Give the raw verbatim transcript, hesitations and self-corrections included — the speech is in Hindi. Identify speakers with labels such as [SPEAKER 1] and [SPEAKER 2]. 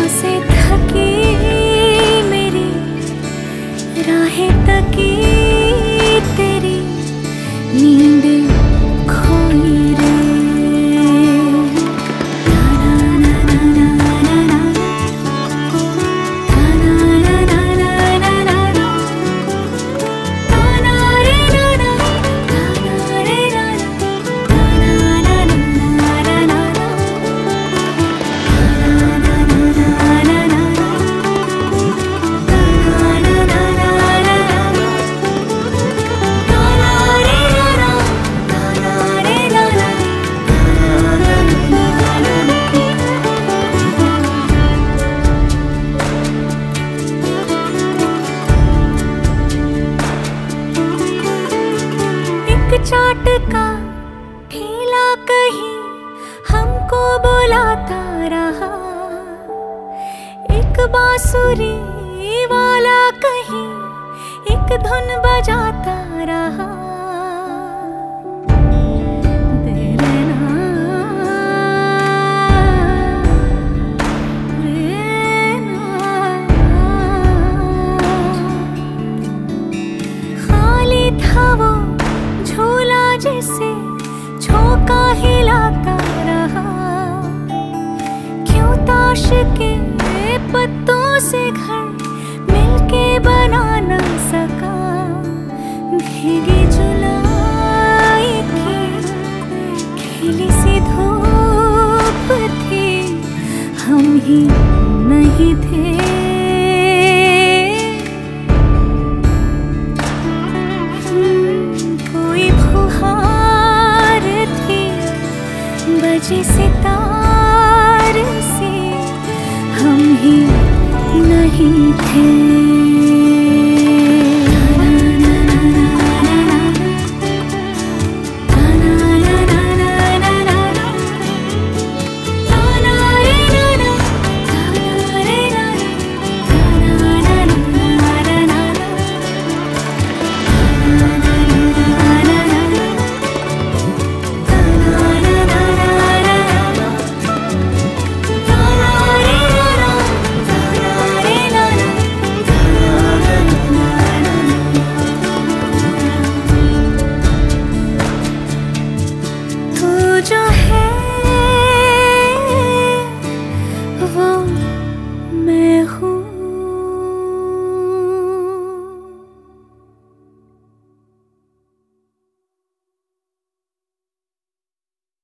[SPEAKER 1] सांसें थकी मेरी, राहें तकी तेरी, नींद खोई रे। चाट का ठेला कहीं हमको बुलाता रहा, एक बांसुरी वाला कहीं एक धुन बजाता रहा। खाली था वो झूला जैसे झोंका हिलाता रहा, क्यों ताश के पत्तों से घर मिलके बना न सका। भीगी जुलाई की खिली सी धूप थी, हम ही नहीं थे। बजे सितार से हम ही नहीं थे।